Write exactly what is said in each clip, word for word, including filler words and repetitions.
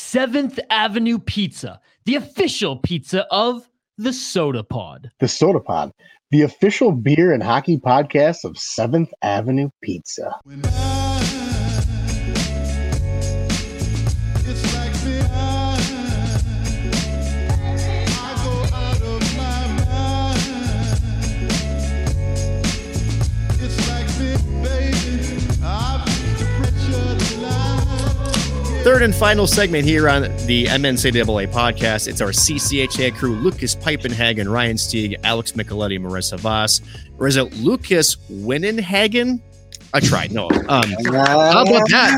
seventh Avenue Pizza, the official pizza of the Soda Pod. The Soda Pod, the official beer and hockey podcast of seventh Avenue Pizza. When I, it's like the I, I go out of my mind. It's like the baby, I've reached the pressure line. Third and final segment here on the M N C double A podcast. It's our C C H A crew, Lucas Piepenhagen, Ryan Stieg, Alex Micheletti, Marissa Voss. Or is it Lucas Winnenhagen? I tried. No. Um, how about that?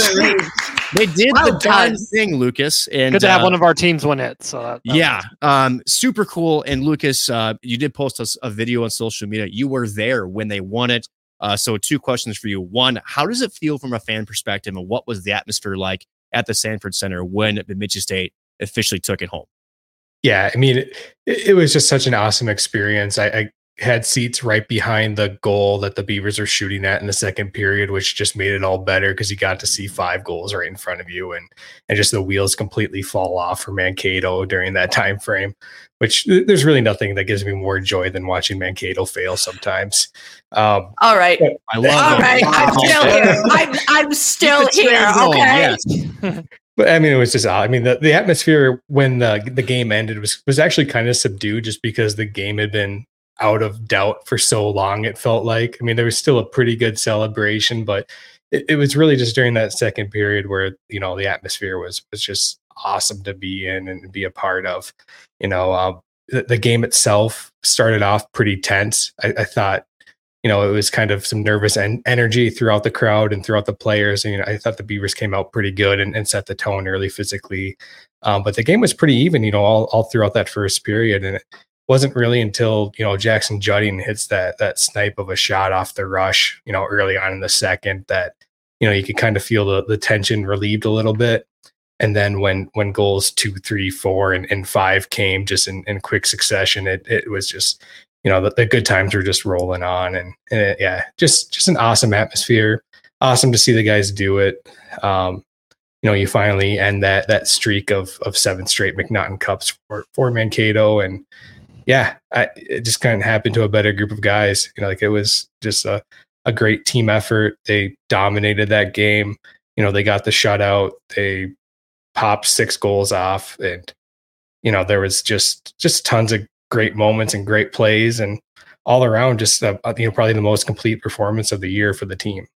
They, they did well the darn thing, Lucas. And good to have uh, one of our teams win it. So that, that yeah, um, super cool. And Lucas, uh, you did post us a video on social media. You were there when they won it. Uh, so two questions for you. One, how does it feel from a fan perspective, and what was the atmosphere like at the Sanford Center when Bemidji State officially took it home? Yeah, I mean, it, it was just such an awesome experience. I, I had seats right behind the goal that the Beavers are shooting at in the second period, which just made it all better because you got to see five goals right in front of you, and and just the wheels completely fall off for Mankato during that time frame. Which there's really nothing that gives me more joy than watching Mankato fail sometimes. Um, All right. I love All right. I'm still here. I'm, I'm still here. Okay. Yes. But I mean, it was just, I mean, the, the atmosphere when the, the game ended was, was actually kind of subdued just because the game had been out of doubt for so long. It felt like, I mean, there was still a pretty good celebration, but it, it was really just during that second period where, you know, the atmosphere was, was just awesome to be in and be a part of. You know, uh, the, the game itself started off pretty tense. I, I thought, you know, it was kind of some nervous en- energy throughout the crowd and throughout the players. And, you know, I thought the Beavers came out pretty good and, and set the tone early physically. Um, but the game was pretty even, you know, all, all throughout that first period. And it wasn't really until, you know, Jackson Judding hits that that snipe of a shot off the rush, you know, early on in the second that, you know, you could kind of feel the, the tension relieved a little bit. And then when when goals two, three, four, and, and five came just in, in quick succession, it it was just, you know, the, the good times were just rolling on. And, and it, yeah, just just an awesome atmosphere. Awesome to see the guys do it. Um, you know, you finally end that that streak of of seven straight McNaughton Cups for, for Mankato. And yeah, I, it just kind of happened to a better group of guys. You know, like it was just a, a great team effort. They dominated that game. You know, they got the shutout. They popped six goals off, and you know there was just just tons of great moments and great plays, and all around just uh, you know probably the most complete performance of the year for the team.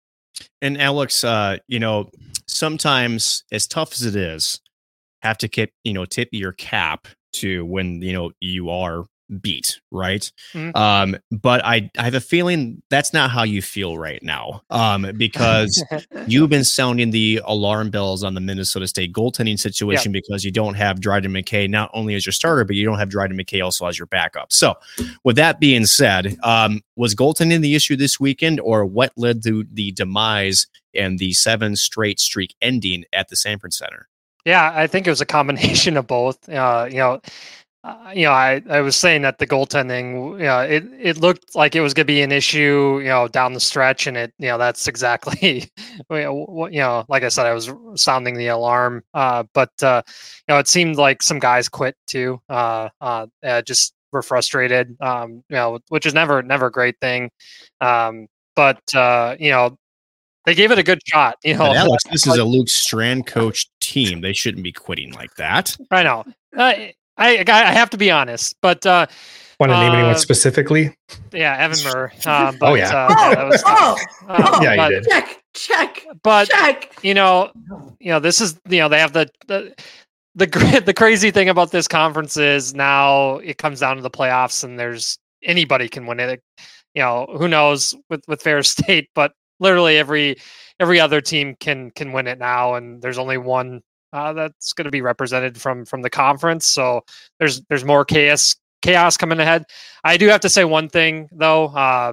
And Alex, uh, you know, sometimes as tough as it is, have to keep you know tip your cap to when you know you are beat, right? Mm-hmm. Um, but I, I have a feeling that's not how you feel right now, um, because you've been sounding the alarm bells on the Minnesota State goaltending situation yep. because you don't have Dryden McKay not only as your starter, but you don't have Dryden McKay also as your backup. So with that being said, um, was goaltending the issue this weekend, or what led to the demise and the seven straight streak ending at the Sanford Center? Yeah, I think it was a combination of both. Uh, you know, Uh, you know, I, I was saying that the goaltending, you know, it, it looked like it was going to be an issue, you know, down the stretch. And it, you know, that's exactly, you know, like I said, I was sounding the alarm. Uh, but, uh, you know, it seemed like some guys quit too. Uh, uh, uh, just were frustrated, um, you know, which is never, never a great thing. Um, but, uh, you know, they gave it a good shot. You know, but Alex, this is a Luke Strand coached team. They shouldn't be quitting like that. I know. Uh, I I have to be honest, but uh, want to uh, name anyone specifically? Yeah, Evan Murr. Uh, but, oh yeah, uh, oh, yeah, that was, oh, uh, oh, yeah, but, you did. Check, check, but check. You know, you know, this is you know they have the the the the crazy thing about this conference is now it comes down to the playoffs, and there's anybody can win it. You know, who knows with with Ferris State, but literally every every other team can can win it now, and there's only one. Uh, that's going to be represented from from the conference, so there's there's more chaos chaos coming ahead. I do have to say one thing though. Uh,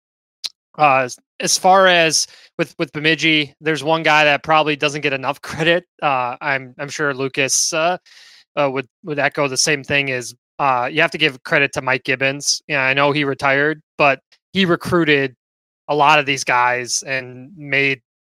uh, as far as with with Bemidji, there's one guy that probably doesn't get enough credit. Uh, I'm I'm sure Lucas uh, uh, would would echo the same thing. Is uh, you have to give credit to Mike Gibbons. Yeah, I know he retired, but he recruited a lot of these guys and made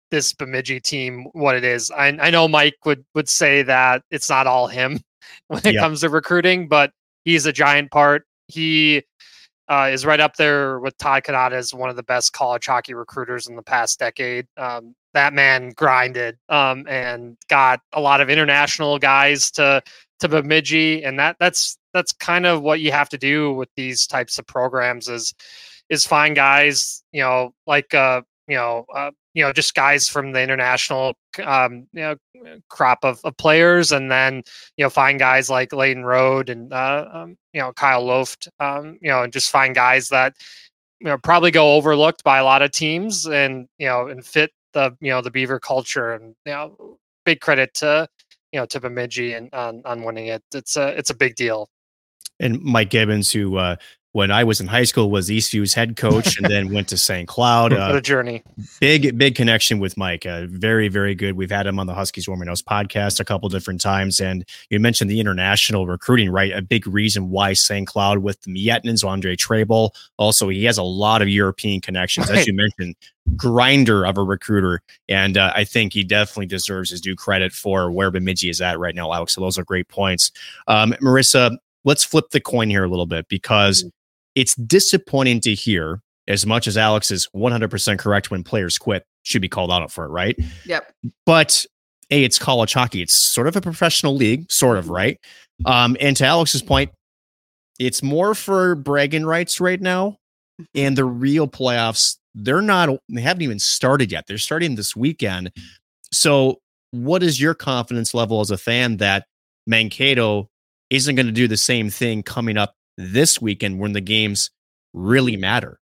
this Bemidji team what it is. I, I know Mike would, would say that it's not all him when it Yep. comes to recruiting, but he's a giant part. He uh, is right up there with Todd Kanata as one of the best college hockey recruiters in the past decade. Um, that man grinded um, and got a lot of international guys to to Bemidji, and that that's that's kind of what you have to do with these types of programs is is find guys, you know, like uh, you know, uh, you know, just guys from the international um, you know crop of, of players, and then you know find guys like Layden Road and uh, um, you know Kyle Loft, um, you know, and just find guys that you know probably go overlooked by a lot of teams, and you know and fit the you know the Beaver culture, and you know big credit to you know to Bemidji and on, on winning it. It's a it's a big deal. And Mike Gibbons, who uh, when I was in high school was Eastview's head coach, and then went to Saint Cloud. What Uh, a journey. big big connection with Mike. Uh, very very good. We've had him on the Huskies Warming House podcast a couple different times, and you mentioned the international recruiting, right? A big reason why Saint Cloud with the Mietnins, Andre Trebel. Also, he has a lot of European connections, as Right. you mentioned. Grinder of a recruiter, and uh, I think he definitely deserves his due credit for where Bemidji is at right now, Alex. So those are great points. Um, Marissa, let's flip the coin here a little bit, because it's disappointing to hear, as much as Alex is one hundred percent correct, when players quit, should be called out for it, right? Yep. But A, it's college hockey. It's sort of a professional league, sort of, right? Um, and to Alex's point, it's more for bragging rights right now. And the real playoffs, they're not, they haven't even started yet. They're starting this weekend. So what is your confidence level as a fan that Mankato isn't going to do the same thing coming up this weekend when the games really matter?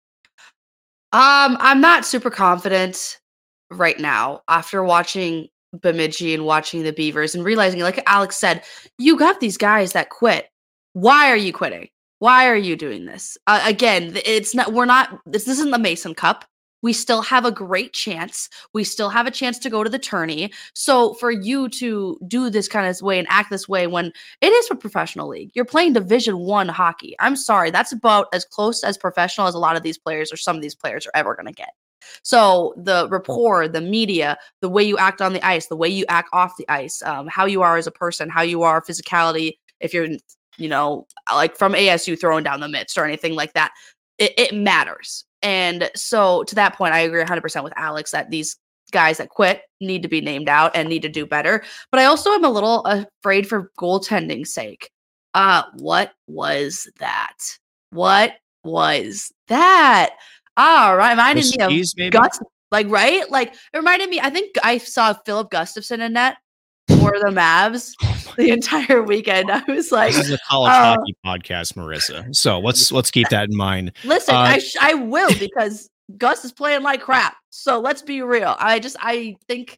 Um, I'm not super confident right now after watching Bemidji and watching the Beavers and realizing, like Alex said, you got these guys that quit. Why are you quitting? Why are you doing this? Uh, again, it's not, we're not, this isn't the Mason Cup. We still have a great chance. We still have a chance to go to the tourney. So for you to do this kind of way and act this way when it is a professional league, you're playing Division One hockey. I'm sorry, that's about as close as professional as a lot of these players or some of these players are ever going to get. So the rapport, the media, the way you act on the ice, the way you act off the ice, um, how you are as a person, how you are physicality, if you're, you know, like from A S U throwing down the mitts or anything like that, it, it matters. And so to that point, I agree one hundred percent with Alex that these guys that quit need to be named out and need to do better. But I also am a little afraid for goaltending's sake. Uh, what was that? What was that? All right, reminded me of Skis, maybe? Gus, like right, like it reminded me. I think I saw Philip Gustafson in net for the Mavs the entire weekend. I was like, This is a college uh, hockey podcast, Marissa. So let's let's keep that in mind. listen, Uh, I sh- I will because Gus is playing like crap. So let's be real. I just I think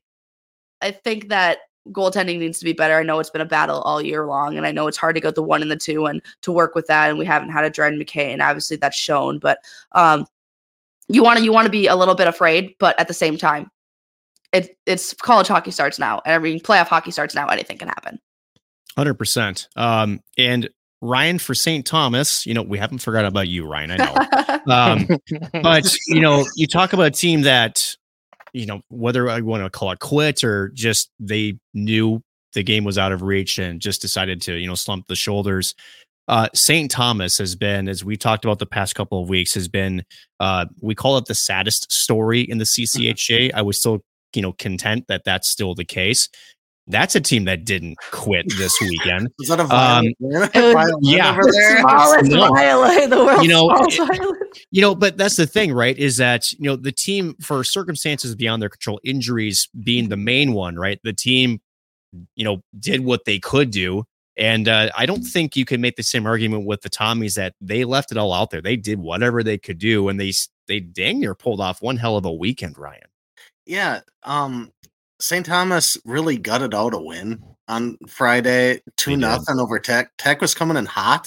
I think that goaltending needs to be better. I know it's been a battle all year long, and I know it's hard to go the one and the two and to work with that. And we haven't had a Dren McKay, and obviously that's shown. But um, you want to you want to be a little bit afraid, but at the same time, it it's college hockey starts now. And I mean, playoff hockey starts now. Anything can happen. one hundred percent. Um, and Ryan for Saint Thomas, you know, we haven't forgot about you, Ryan. I know. Um, but, you know, you talk about a team that, you know, whether I want to call it quit or just they knew the game was out of reach and just decided to, you know, slump the shoulders. Uh, Saint Thomas has been, as we talked about the past couple of weeks, has been, uh, we call it the saddest story in the C C H A. I was still, you know, content that that's still the case. That's a team that didn't quit this weekend. Is that a violent, Um, violent yeah. over The there? smallest No. violin in the world. You know, smallest it- violin. You know, but that's the thing, right? Is that, you know, the team, for circumstances beyond their control, injuries being the main one, right? The team, you know, did what they could do. And uh, I don't think you can make the same argument with the Tommies that they left it all out there. They did whatever they could do, and they they dang near pulled off one hell of a weekend, Ryan. Yeah. Um, Saint Thomas really gutted out a win on Friday, two They did. nothing over Tech. Tech was coming in hot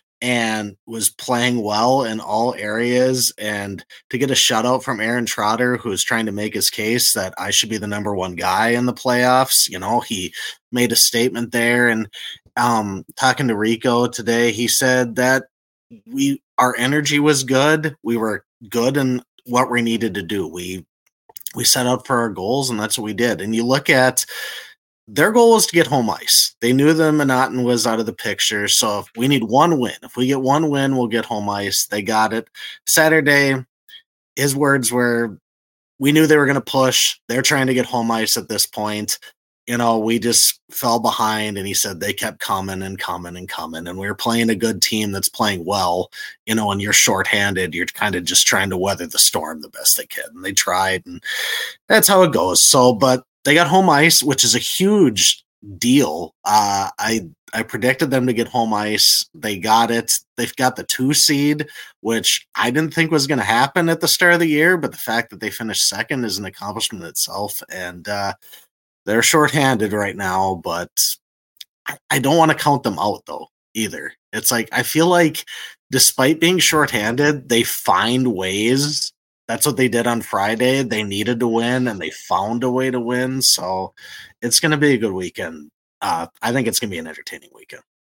and was playing well in all areas. And to get a shutout from Aaron Trotter, who was trying to make his case that I should be the number one guy in the playoffs, you know, he made a statement there. And um, talking to Rico today, he said that we our energy was good. We were good in what we needed to do. We we set out for our goals, and that's what we did. And you look at their goal was to get home ice. They knew the Minotton was out of the picture. So if we need one win, if we get one win, we'll get home ice. They got it. Saturday, his words were, we knew they were going to push. They're trying to get home ice at this point. You know, we just fell behind, and he said they kept coming and coming and coming. And we were playing a good team that's playing well, you know, and you're shorthanded. You're kind of just trying to weather the storm the best they can. And they tried, and that's how it goes. So, but they got home ice, which is a huge deal. Uh, I I predicted them to get home ice. They got it. They've got the two seed, which I didn't think was going to happen at the start of the year, but the fact that they finished second is an accomplishment itself. And uh, they're shorthanded right now, but I, I don't want to count them out though either. It's like I feel like despite being shorthanded, they find ways. That's what they did on Friday. They needed to win, and they found a way to win. So it's going to be a good weekend. Uh, I think it's going to be an entertaining weekend.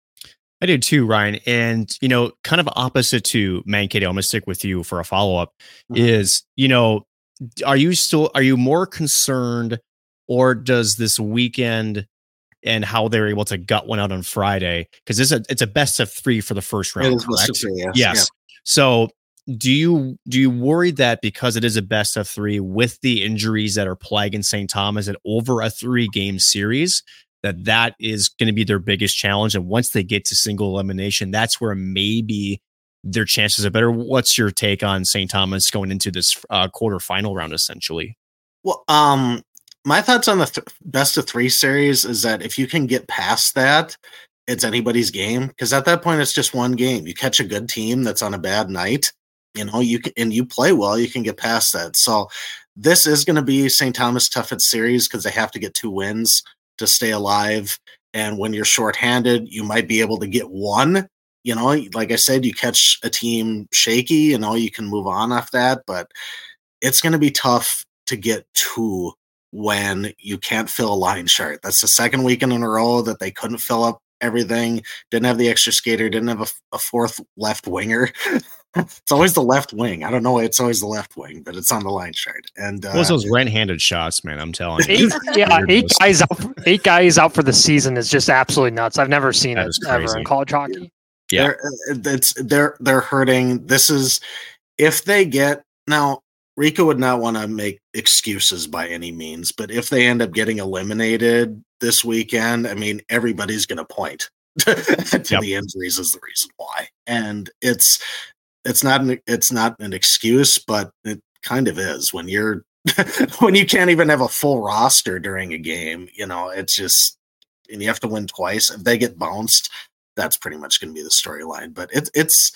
I did too, Ryan. And, you know, kind of opposite to Mankato, I'm going to stick with you for a follow-up, mm-hmm. is, you know, are you still, are you more concerned, or does this weekend and how they're able to gut one out on Friday? Because it's a, it's a best of three for the first round, it is correct? Best of three, yes. Yes. Yeah. So do you, do you worry that because it is a best of three with the injuries that are plaguing Saint Thomas and over a three game series, that that is going to be their biggest challenge? And once they get to single elimination, that's where maybe their chances are better. What's your take on Saint Thomas going into this uh, quarterfinal round, essentially? Well, um, my thoughts on the th- best of three series is that if you can get past that, it's anybody's game. Because at that point, it's just one game. You catch a good team that's on a bad night, you know, you can, and you play well, you can get past that. So this is going to be Saint Thomas' toughest series because they have to get two wins to stay alive. And when you're shorthanded, you might be able to get one. You know, like I said, you catch a team shaky, you know, you can move on off that. But it's going to be tough to get two when you can't fill a line chart. That's the second weekend in a row that they couldn't fill up everything. Didn't have the extra skater, didn't have a, a fourth left winger. It's always the left wing. I don't know why it's always the left wing, but it's on the line chart. And uh, what's those rent-handed shots, man? I'm telling you. Eight, yeah, eight guys out. Eight guys out for the season is just absolutely nuts. I've never seen that it ever in college hockey. Yeah, they're, it's they're they're hurting. This is if they get now. Rico would not want to make excuses by any means, but if they end up getting eliminated this weekend, I mean, everybody's going to point to yep. the injuries as the reason why, and it's. It's not an it's not an excuse, but it kind of is when you're when you can't even have a full roster during a game. You know, it's just and you have to win twice. If they get bounced, that's pretty much going to be the storyline. But it's it's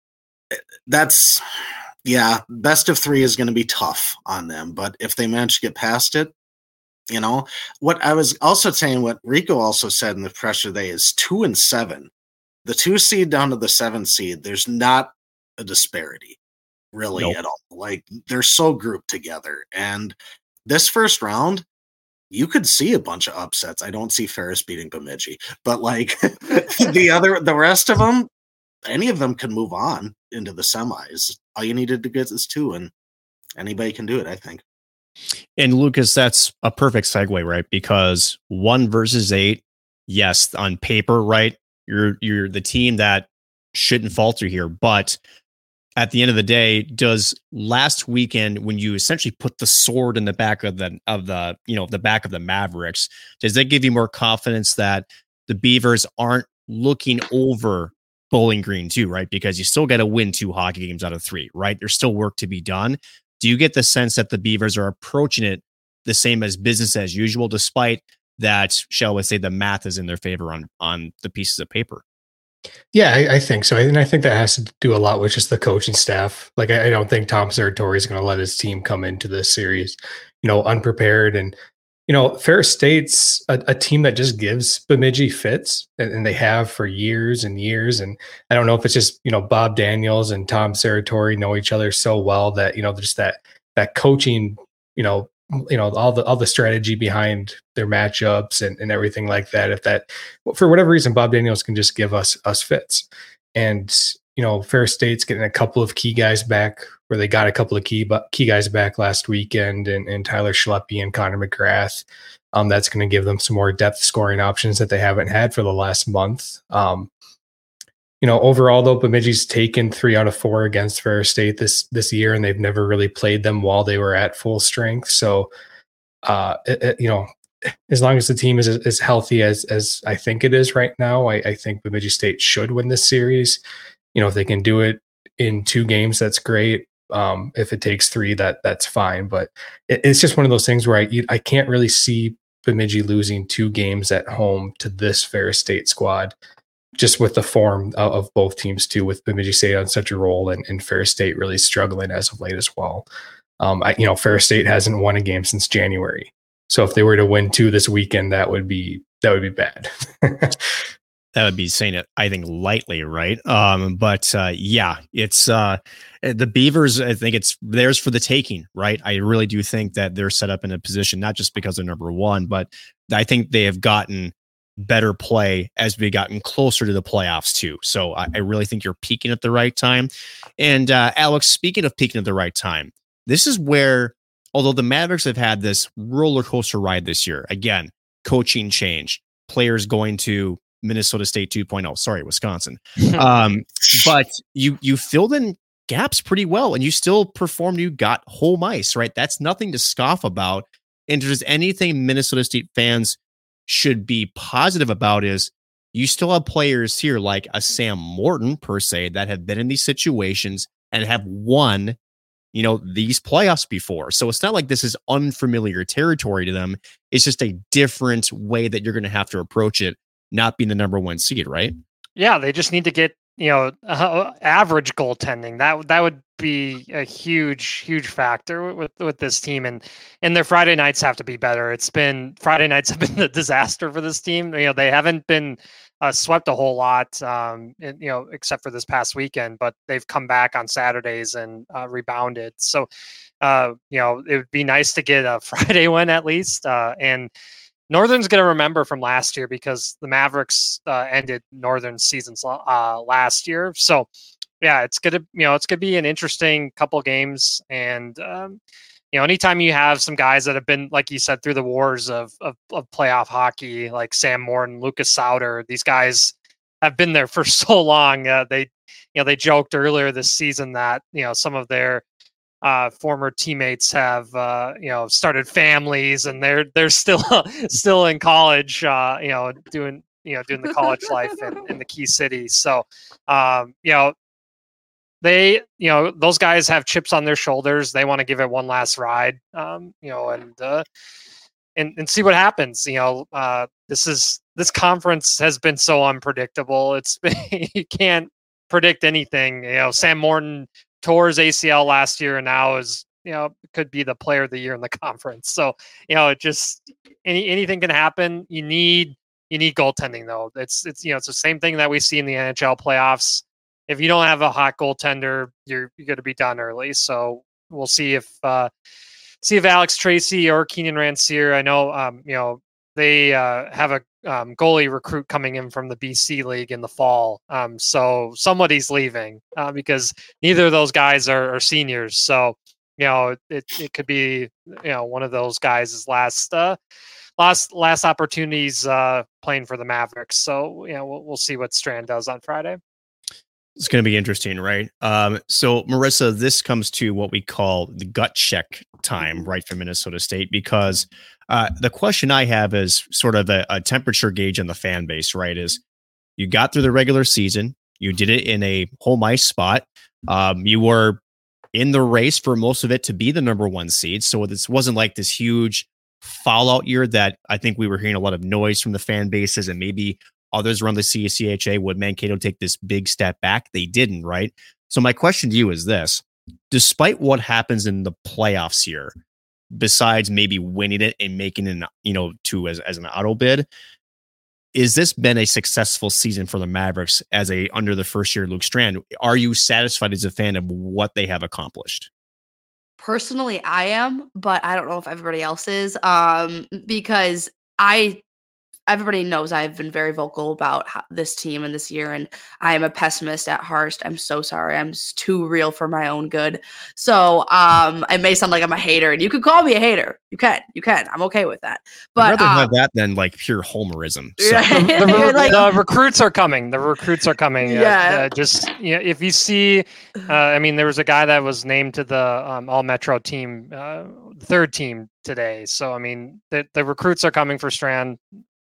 that's yeah, best of three is going to be tough on them. But if they manage to get past it, you know what I was also saying. What Rico also said in the pressure day is two and seven, the two seed down to the seven seed. There's not a disparity really nope. at all. Like they're so grouped together, and this first round you could see a bunch of upsets. I don't see Ferris beating Bemidji, but like the other the rest of them, any of them can move on into the semis. All you needed to get is two, and anybody can do it, I think. And Lucas, that's a perfect segue, right? Because one versus eight, yes, on paper, right, you're you're the team that shouldn't falter here, but at the end of the day, does last weekend, when you essentially put the sword in the back of the of the you know the back of the Mavericks, does that give you more confidence that the Beavers aren't looking over Bowling Green too, right? Because you still got to win two hockey games out of three, right? There's still work to be done. Do you get the sense that the Beavers are approaching it the same as business as usual, despite that, shall we say, the math is in their favor on on the pieces of paper? Yeah, I, I think so. And I think that has to do a lot with just the coaching staff. Like, I, I don't think Tom Serratori is going to let his team come into this series, you know, unprepared. And, you know, Ferris State's a, a team that just gives Bemidji fits, and, and they have for years and years. And I don't know if it's just, you know, Bob Daniels and Tom Serratori know each other so well that, you know, just that, that coaching, you know, you know, all the, all the strategy behind their matchups and, and everything like that. If that, for whatever reason, Bob Daniels can just give us, us fits. And you know, Fair State's getting a couple of key guys back, where they got a couple of key key guys back last weekend, and, and Tyler Schleppe and Connor McGrath. Um, that's going to give them some more depth scoring options that they haven't had for the last month. Um, you know, overall though, Bemidji's taken three out of four against Fair State this this year, and they've never really played them while they were at full strength. So, uh, it, it, you know, as long as the team is as healthy as as I think it is right now, I, I think Bemidji State should win this series. You know, if they can do it in two games, that's great. Um, if it takes three, that that's fine. But it, it's just one of those things where I I can't really see Bemidji losing two games at home to this Fair State squad, just with the form of, of both teams too, with Bemidji State on such a roll and, and Fair State really struggling as of late as well. Um, I, you know, Fair State hasn't won a game since January. So if they were to win two this weekend, that would be, that would be bad. That would be saying it, I think, lightly, right? Um, but uh, yeah, it's uh, the Beavers. I think it's theirs for the taking, right? I really do think that they're set up in a position, not just because they're number one, but I think they have gotten better play as we've gotten closer to the playoffs too. So I, I really think you're peaking at the right time. And uh, Alex, speaking of peaking at the right time, this is where, although the Mavericks have had this roller coaster ride this year, again, coaching change, players going to Minnesota State two point oh, sorry, Wisconsin. Um, but you you filled in gaps pretty well, and you still performed. You got home ice, right? That's nothing to scoff about. And if there's anything Minnesota State fans should be positive about, is you still have players here like a Sam Morton, per se, that have been in these situations and have won, you know, these playoffs before. So it's not like this is unfamiliar territory to them. It's just a different way that you're going to have to approach it, not being the number one seed, right? Yeah, they just need to get, you know, uh, average goaltending. That that would be a huge, huge factor with with this team, and and their Friday nights have to be better. It's been Friday nights have been a disaster for this team. You know, they haven't been uh, swept a whole lot, um, and, you know, except for this past weekend. But they've come back on Saturdays and uh, rebounded. So, uh, you know, it would be nice to get a Friday win at least, uh, and Northern's going to remember from last year, because the Mavericks uh, ended Northern seasons uh, last year. So, yeah, it's going to, you know, it's going to be an interesting couple games. And, um, you know, anytime you have some guys that have been, like you said, through the wars of, of, of playoff hockey, like Sam Morton, Lucas Sauter, these guys have been there for so long. Uh, they, you know, they joked earlier this season that, you know, some of their Uh, former teammates have, uh, you know, started families, and they're they're still still in college, uh, you know, doing you know doing the college life in, in the key cities. So, um, you know, they you know those guys have chips on their shoulders. They want to give it one last ride, um, you know, and uh, and and see what happens. You know, uh, this is this conference has been so unpredictable. It's been, you can't predict anything. You know, Sam Morton tore his A C L last year, and now is, you know, could be the player of the year in the conference. So, you know, it just any anything can happen. You need you need goaltending though. It's it's you know it's the same thing that we see in the N H L playoffs. If you don't have a hot goaltender, you're you're going to be done early. So we'll see if uh, see if Alex Tracy or Keenan Rancier. I know um, you know they uh, have a um, goalie recruit coming in from the B C League in the fall. Um, so somebody's leaving uh, because neither of those guys are, are seniors. So, you know, it, it could be, you know, one of those guys' last, uh, last, last opportunities uh, playing for the Mavericks. So, you know, we'll, we'll see what Strand does on Friday. It's going to be interesting, right? Um, so, Marissa, this comes to what we call the gut check time, right, for Minnesota State, because uh, the question I have is sort of a, a temperature gauge on the fan base, right? Is you got through the regular season, you did it in a home ice spot, um, you were in the race for most of it to be the number one seed, so this wasn't like this huge fallout year that I think we were hearing a lot of noise from the fan bases, and maybe others around the C C H A. Would Mankato take this big step back? They didn't, right? So my question to you is this: despite what happens in the playoffs here, besides maybe winning it and making it, you know, to as, as an auto bid, is this been a successful season for the Mavericks as a under the first year Luke Strand? Are you satisfied as a fan of what they have accomplished? Personally, I am, but I don't know if everybody else is, um, because I everybody knows I've been very vocal about how, this team and this year, and I am a pessimist at heart. I'm so sorry. I'm just too real for my own good. So um, it may sound like I'm a hater, and you could call me a hater. You can, you can. I'm okay with that. But I'd rather um, have that than like pure homerism. So. the, the, like, the recruits are coming. The recruits are coming. Yeah. Uh, uh, just you know, if you see, uh, I mean, there was a guy that was named to the um, All Metro team, uh, third team today. So I mean, the the recruits are coming for Strand.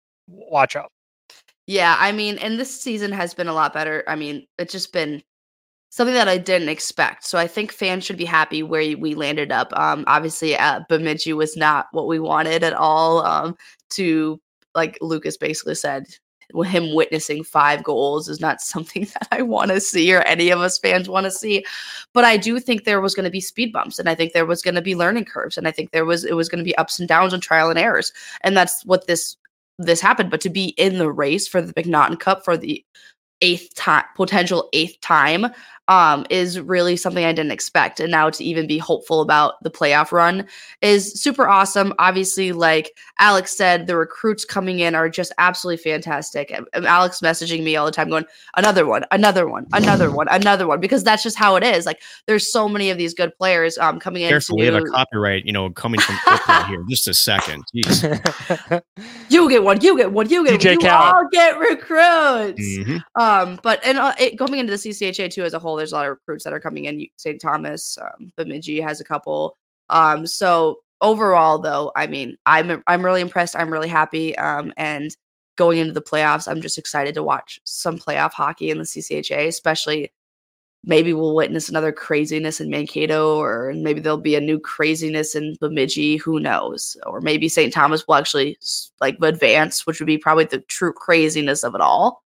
Watch out. Yeah, I mean, and this season has been a lot better. I mean, it's just been something that I didn't expect. So I think fans should be happy where we landed up. Um, obviously, uh, Bemidji was not what we wanted at all. Um, to like Lucas basically said, him witnessing five goals is not something that I want to see or any of us fans want to see. But I do think there was going to be speed bumps, and I think there was going to be learning curves, and I think there was it was going to be ups and downs and trial and errors, and that's what this this happened. But to be in the race for the McNaughton Cup for the eighth time, potential eighth time, um, is really something I didn't expect. And now to even be hopeful about the playoff run is super awesome. Obviously, like Alex said, the recruits coming in are just absolutely fantastic. And Alex messaging me all the time going, another one, another one, another one, another one, because that's just how it is. Like there's so many of these good players um, coming in. Careful, we have a copyright, you know, coming from Oprah here. Just a second. Jeez. You get one, you get one, you get D J one. You Khaled. all get recruits. Mm-hmm. Um, but and uh, it, going into the C C H A too as a whole, there's a lot of recruits that are coming in. Saint Thomas, um, Bemidji has a couple. Um, so overall, though, I mean, I'm I'm really impressed. I'm really happy. Um, and going into the playoffs, I'm just excited to watch some playoff hockey in the C C H A, especially. Maybe we'll witness another craziness in Mankato, or maybe there'll be a new craziness in Bemidji. Who knows? Or maybe Saint Thomas will actually like advance, which would be probably the true craziness of it all.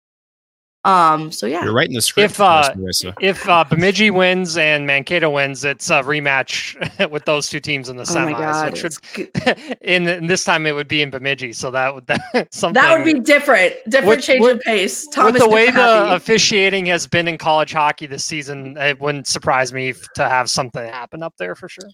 Um. So yeah, You're writing the script. If uh, Marissa. if uh, Bemidji wins and Mankato wins, it's a rematch with those two teams in the oh my semis. god, Which it's would, in, in this time it would be in Bemidji, so that would that something that would be different. Different With- change with- of pace. Thomas with the way is the happy. officiating has been in college hockey this season, it wouldn't surprise me f- to have something happen up there for sure.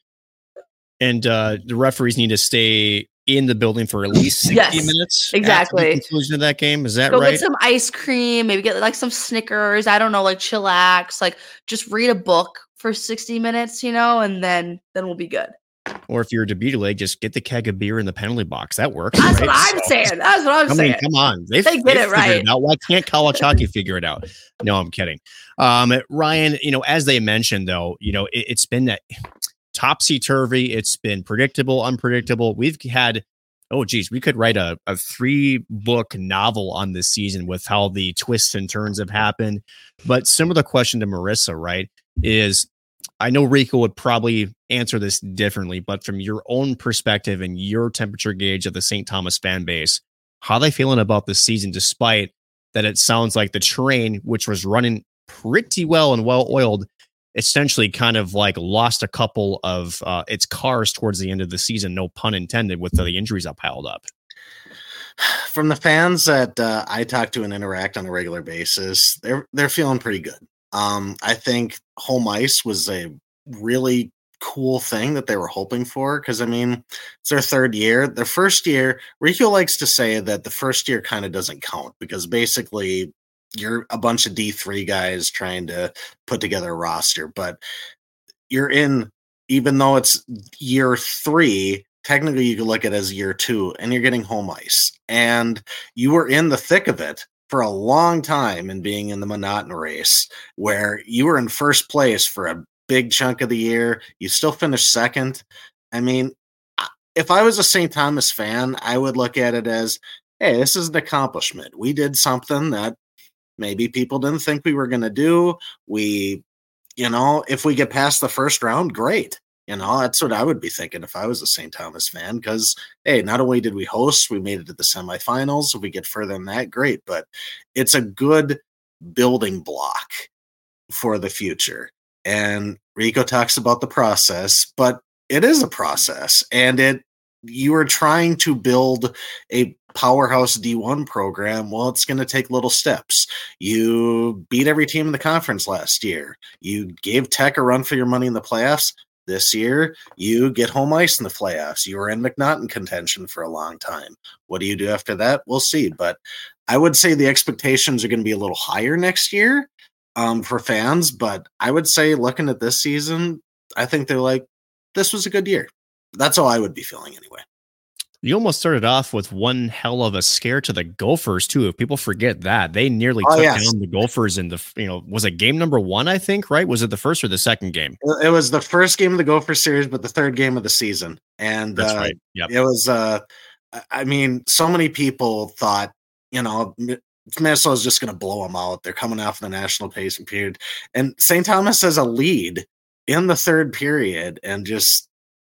And uh, the referees need to stay in the building for at least sixty Yes, minutes. exactly. After the conclusion of that game. Is that Go right? get some ice cream, maybe get like some Snickers. I don't know, like chillax, like just read a book for sixty minutes, you know, and then then we'll be good. Or if you're a Debuta League, just get the keg of beer in the penalty box. That works. That's right? what I'm So- saying. That's what I'm I mean, saying. come on. They've, They get they've it figured right. It out. Why can't college hockey figure it out? No, I'm kidding. Um, Ryan, you know, as they mentioned, though, you know, it, it's been that topsy-turvy. It's been predictable, unpredictable. We've had, oh, geez, we could write a, a three-book novel on this season with how the twists and turns have happened. But similar question to Marissa, right, is I know Rico would probably answer this differently, but from your own perspective and your temperature gauge of the Saint Thomas fan base, how are they feeling about this season, despite that it sounds like the train, which was running pretty well and well-oiled, essentially kind of like lost a couple of uh, its cars towards the end of the season, no pun intended, with the injuries that piled up? From the fans that uh, I talk to and interact on a regular basis, they're they're feeling pretty good. Um, I think home ice was a really cool thing that they were hoping for, because I mean, it's their third year. Their first year, Rico likes to say that the first year kind of doesn't count, because basically you're a bunch of D three guys trying to put together a roster, but you're in, even though it's year three, technically you could look at it as year two, and you're getting home ice, and you were in the thick of it for a long time and being in the Monotony race, where you were in first place for a big chunk of the year. You still finished second. I mean, if I was a Saint Thomas fan, I would look at it as, hey, this is an accomplishment. We did something that maybe people didn't think we were going to do. We, you know, if we get past the first round, great. You know, that's what I would be thinking if I was a Saint Thomas fan, because, hey, not only did we host, we made it to the semifinals. If we get further than that, great. But it's a good building block for the future. And Rico talks about the process, but it is a process. And it you are trying to build a powerhouse D one program. Well, it's going to take little steps. You beat every team in the conference last year. You gave Tech a run for your money in the playoffs. This year, you get home ice in the playoffs. You were in McNaughton contention for a long time. What do you do after that? We'll see. But I would say the expectations are going to be a little higher next year um, for fans. But I would say looking at this season, I think they're like, this was a good year. That's how I would be feeling anyway. You almost started off with one hell of a scare to the Gophers too. If people forget that, they nearly Oh, took yes. down the Gophers in the, you know, was it game number one? I think, right? Was it the first or the second game? It was the first game of the Gopher series, but the third game of the season. And That's uh, right. Yep. it was, uh, I mean, so many people thought, you know, Minnesota's just going to blow them out. They're coming off the national pacing period. And Saint Thomas has a lead in the third period, and just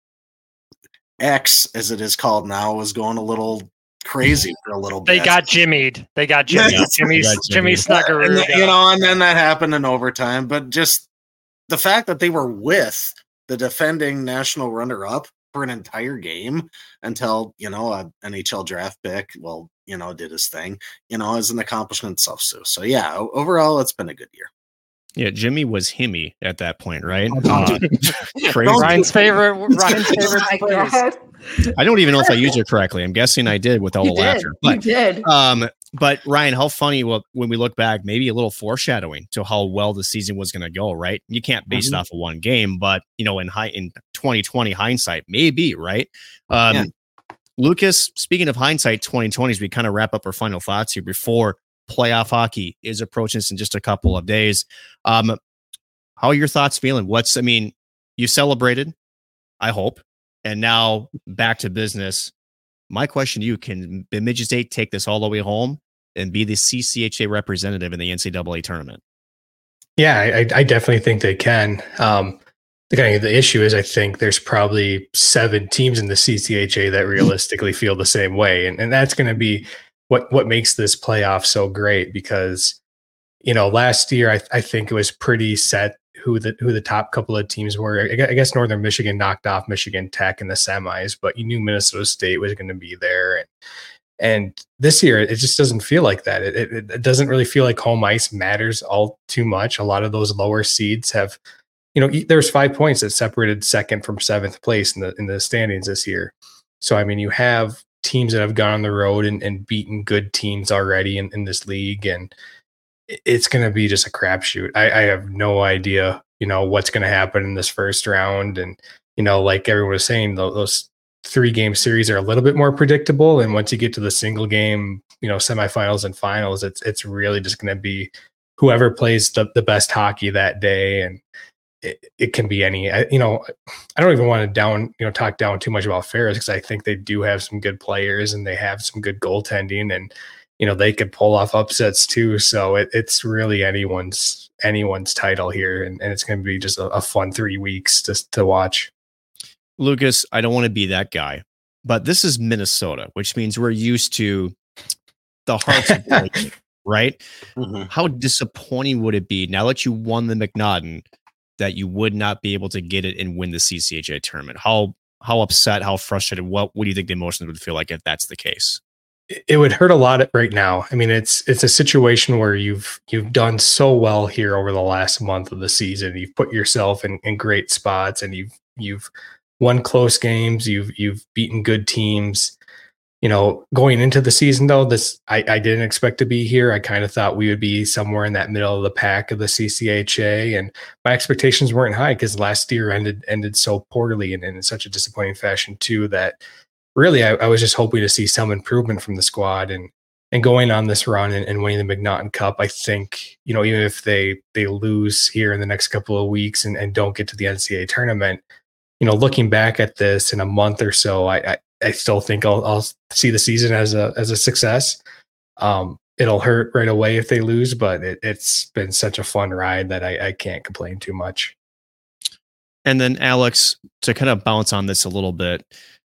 X, as it is called now, was going a little crazy for a little bit. They got jimmied. They got jimmied. Yeah, Jimmy, got Jimmy jimmied. Snuggerud. And then, you know, and then that happened in overtime. But just the fact that they were with the defending national runner-up for an entire game until, you know, a N H L draft pick, well, you know, did his thing, you know, is an accomplishment itself. So, so yeah, overall, it's been a good year. Yeah, Jimmy was Himmy at that point, right? Oh, Uh, crazy. Ryan's favorite. Ryan's favorite My phrase. God. I don't even know if I used it correctly. I'm guessing I did with all You the did. laughter. You But did. um, but Ryan, how funny well, when we look back, maybe a little foreshadowing to how well the season was going to go, right? You can't base Mhm. it off of one game, but you know, in high in twenty twenty hindsight, maybe, right? Um, Yeah. Lucas, speaking of hindsight, twenty twenty, as we kind of wrap up our final thoughts here before playoff hockey is approaching us in just a couple of days. Um, how are your thoughts feeling? What's, I mean, you celebrated, I hope, and now back to business. My question to you, can Bemidji State take this all the way home and be the C C H A representative in the N C double A tournament? Yeah, I, I definitely think they can. Um, the kind of the issue is, I think there's probably seven teams in the C C H A that realistically feel the same way, and and that's going to be what what makes this playoff so great. Because you know, last year I, I think it was pretty set who the who the top couple of teams were. I gue- I guess Northern Michigan knocked off Michigan Tech in the semis, but you knew Minnesota State was going to be there, and and this year it just doesn't feel like that. It, it it doesn't really feel like home ice matters all too much. A lot of those lower seeds have, you know, there's five points that separated second from seventh place in the in the standings this year. So I mean, you have teams that have gone on the road and, and beaten good teams already in, in this league, and it's going to be just a crapshoot. I, I have no idea, you know, what's going to happen in this first round. And, you know, like everyone was saying, those, those three game series are a little bit more predictable. And once you get to the single game, you know, semifinals and finals, it's, it's really just going to be whoever plays the, the best hockey that day. And it, it can be any, I, you know, I don't even want to down, you know, talk down too much about Ferris, because I think they do have some good players and they have some good goaltending, and, you know, they could pull off upsets too. So it, it's really anyone's anyone's title here, and, and it's going to be just a, a fun three weeks just to watch. Lucas, I don't want to be that guy, but this is Minnesota, which means we're used to the hearts of breaking, right? Mhm. How disappointing would it be now that you won the McNaughton that you would not be able to get it and win the C C H A tournament? How how upset, how frustrated, what, what do you think the emotions would feel like if that's the case? It would hurt a lot right now. I mean, it's it's a situation where you've you've done so well here over the last month of the season. You've put yourself in, in great spots, and you've you've won close games. You've you've beaten good teams. You know, going into the season though, this I, I didn't expect to be here. I kind of thought we would be somewhere in that middle of the pack of the C C H A, and my expectations weren't high because last year ended ended so poorly and, and in such a disappointing fashion too, that really, I, I was just hoping to see some improvement from the squad, and and going on this run and, and winning the McNaughton Cup. I think, you know, even if they they lose here in the next couple of weeks and, and don't get to the N C double A tournament, you know, looking back at this in a month or so, I I, I still think I'll, I'll see the season as a as a success. Um, it'll hurt right away if they lose, but it, it's been such a fun ride that I, I can't complain too much. And then Alex, to kind of bounce on this a little bit,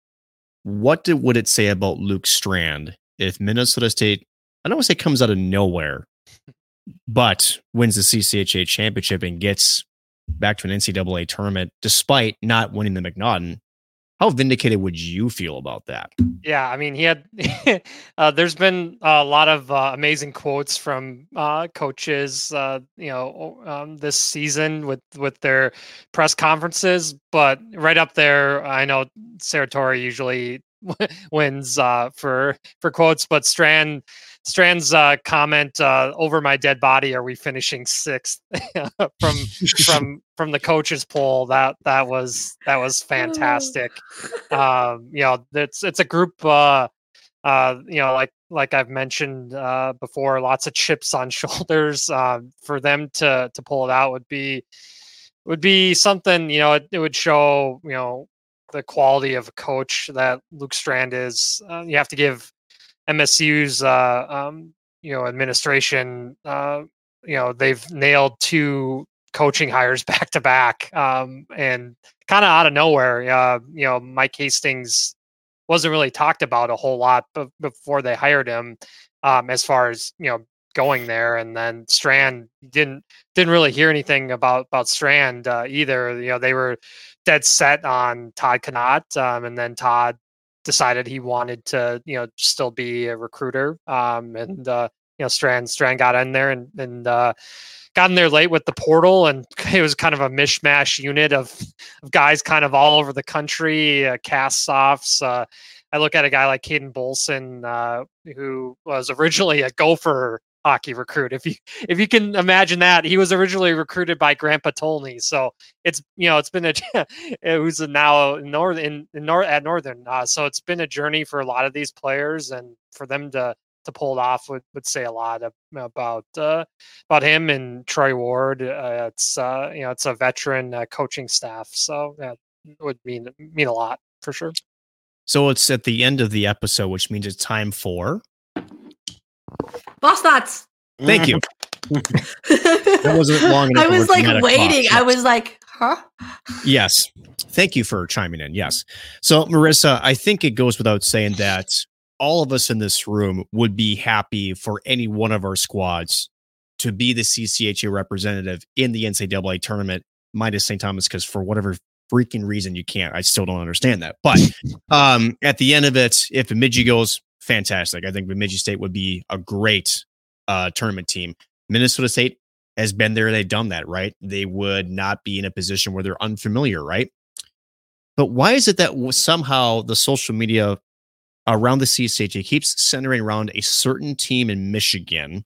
what did, would it say about Luke Strand if Minnesota State, I don't want to say comes out of nowhere, but wins the C C H A championship and gets back to an N C double A tournament despite not winning the McNaughton? How vindicated would you feel about that? Yeah, I mean, he had. uh, there's been a lot of uh, amazing quotes from uh, coaches, uh, you know, um, this season with with their press conferences. But right up there, I know Serratore usually wins uh, for for quotes, but Strand Strand's uh, comment uh, over my dead body, are we finishing sixth? from from from the coaches poll, that that was that was fantastic. Um, you know, it's it's a group. Uh, uh, you know, like like I've mentioned uh, before, lots of chips on shoulders. Uh, for them to to pull it out would be would be something. You know, it, it would show, you know, the quality of a coach that Luke Strand is. Uh, you have to give M S U's uh, um, you know, administration. Uh, you know, they've nailed two coaching hires back to back, um, and kind of out of nowhere. Uh, you know, Mike Hastings wasn't really talked about a whole lot b- before they hired him, um, as far as, you know, going there. And then Strand didn't didn't really hear anything about about Strand uh, either. You know, they were dead set on Todd Connaught, um, and then Todd decided he wanted to, you know, still be a recruiter. Um, and uh, you know, Strand Strand got in there and and uh, got in there late with the portal, and it was kind of a mishmash unit of, of guys kind of all over the country, uh, cast-offs. Uh, I look at a guy like Caden Bolson, uh, who was originally a Gopher hockey recruit. If you if you can imagine that, he was originally recruited by Grandpa Tolney. So it's, you know, it's been a who's now in north in, in north at Northern. Uh, so it's been a journey for a lot of these players, and for them to to pull it off would, would say a lot of, about uh, about him and Troy Ward. Uh, it's uh, you know, it's a veteran uh, coaching staff, so that would mean mean a lot for sure. So it's at the end of the episode, which means it's time for Boss thoughts. Thank you. That wasn't long enough. I was like waiting. Yes. I was like, huh? Yes. Thank you for chiming in. Yes. So, Marissa, I think it goes without saying that all of us in this room would be happy for any one of our squads to be the C C H A representative in the N C double A tournament, minus Saint Thomas, because for whatever freaking reason you can't. I still don't understand that. But um, at the end of it, if Bemidji goes, fantastic. I think Bemidji State would be a great uh, tournament team. Minnesota State has been there. They've done that, right? They would not be in a position where they're unfamiliar, right? But why is it that somehow the social media around the C C H A keeps centering around a certain team in Michigan?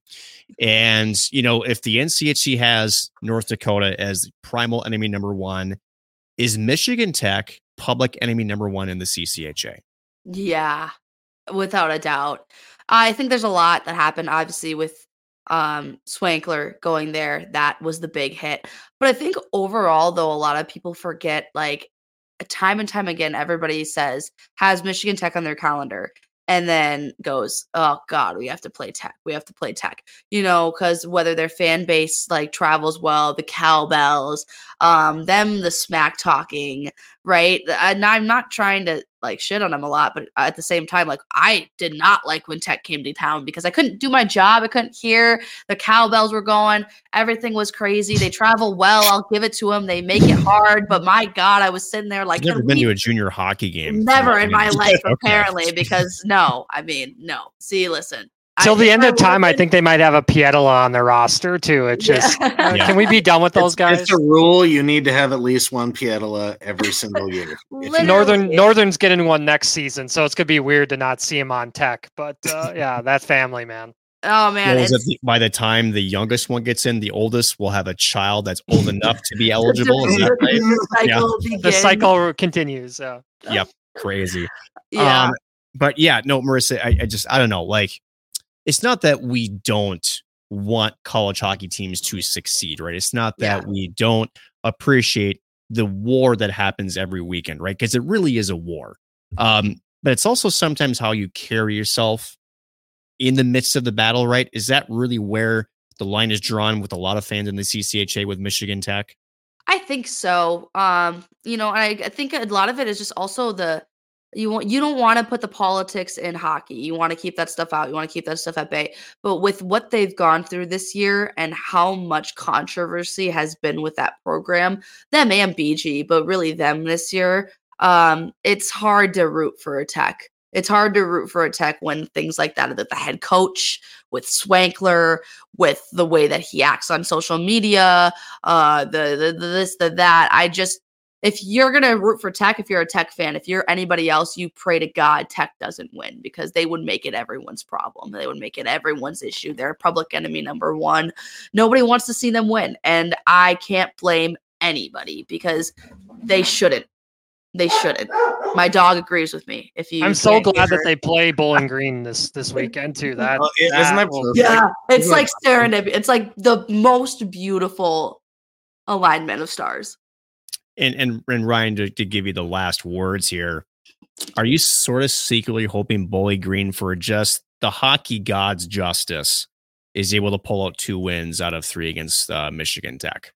And, you know, if the N C H C has North Dakota as primal enemy number one, is Michigan Tech public enemy number one in the C C H A? Yeah, without a doubt. I think there's a lot that happened, obviously, with um, Swankler going there. That was the big hit. But I think overall, though, a lot of people forget, like, time and time again, everybody says, has Michigan Tech on their calendar, and then goes, oh God, we have to play Tech. We have to play Tech, you know, because whether their fan base like travels well, the cowbells, um, them, the smack talking, right? And I'm not trying to like shit on them a lot, but at the same time, like, I did not like when Tech came to town because I couldn't do my job. I couldn't hear the cowbells were going. Everything was crazy. They travel well. I'll give it to them. They make it hard, but my God, I was sitting there like, I've never been we- to a junior hockey game. Never in my life, okay. apparently, because no, I mean, no. See, listen. Till I, the end of time, been, I think they might have a Pietola on their roster too. It's just, yeah. uh, can we be done with those it's, guys? It's a rule. You need to have at least one Pietola every single year. Northern Northern's getting one next season, so it's gonna be weird to not see him on Tech. But uh, yeah, that family, man. Oh man! Well, the, by the time the youngest one gets in, the oldest will have a child that's old enough to be eligible. Is that right? The cycle, yeah. the cycle continues. Yeah. Yep. Crazy. Yeah. Um, but yeah, no, Marissa, I, I just I don't know. Like, it's not that we don't want college hockey teams to succeed, right? It's not that yeah. we don't appreciate the war that happens every weekend, right? Because it really is a war. Um, but it's also sometimes how you carry yourself in the midst of the battle, right? Is that really where the line is drawn with a lot of fans in the C C H A with Michigan Tech? I think so. Um, you know, I, I think a lot of it is just also the you want you don't want to put the politics in hockey. You want to keep that stuff out. You want to keep that stuff at bay. But with what they've gone through this year and how much controversy has been with that program, them and B G, but really them this year, Um, it's hard to root for a Tech. It's hard to root for a Tech when things like that, that the head coach with Swankler, with the way that he acts on social media, uh, the, the, the this, the that. I just, if you're going to root for Tech, if you're a Tech fan, if you're anybody else, you pray to God Tech doesn't win, because they would make it everyone's problem. They would make it everyone's issue. They're public enemy number one. Nobody wants to see them win. And I can't blame anybody, because they shouldn't. They shouldn't. My dog agrees with me. If you, I'm so can't glad hear- that they play Bowling Green this this weekend too. That, Well, isn't that that will- perfect? Yeah, it's Isn't like that serendipity. It's like the most beautiful alignment of stars. And and, and Ryan, to, to give you the last words here, are you sort of secretly hoping Bowling Green, for just the hockey gods' justice, is able to pull out two wins out of three against uh, Michigan Tech?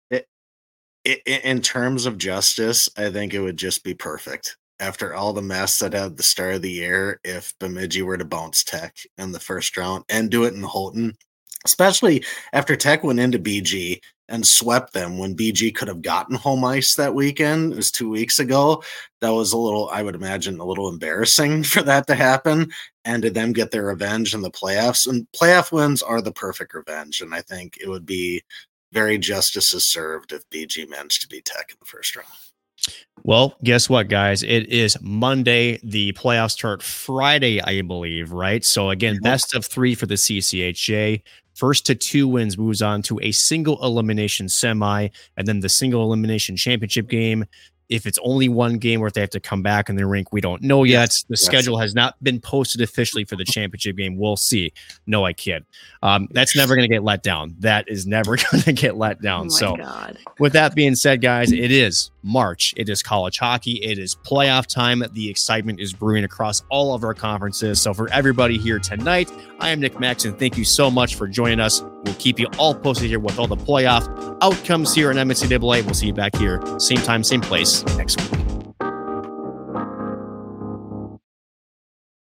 I- I- In terms of justice, I think it would just be perfect. After all the mess that had the start of the year, if Bemidji were to bounce Tech in the first round and do it in Houghton, especially after Tech went into B G and swept them when B G could have gotten home ice that weekend. It was two weeks ago. That was a little, I would imagine, a little embarrassing for that to happen, and to them get their revenge in the playoffs. And playoff wins are the perfect revenge, and I think it would be very justice is served if B G managed to beat Tech in the first round. Well, guess what, guys? It is Monday. The playoffs start Friday, I believe, right? So again, Mhm. best of three for the C C H A. First to two wins moves on to a single elimination semi, and then the single elimination championship game. If it's only one game where they have to come back in the rink, we don't know yet. Yes, The yes. schedule has not been posted officially for the championship game. We'll see. No, I kid. Um, that's never going to get let down. That is never going to get let Oh down. my so God. with that being said, guys, it is March. It is college hockey. It is playoff time. The excitement is brewing across all of our conferences. So for everybody here tonight, I am Nick Maxon. Thank you so much for joining us. We'll keep you all posted here with all the playoff outcomes here in M N C double A. We'll see you back here, same time, same place next week.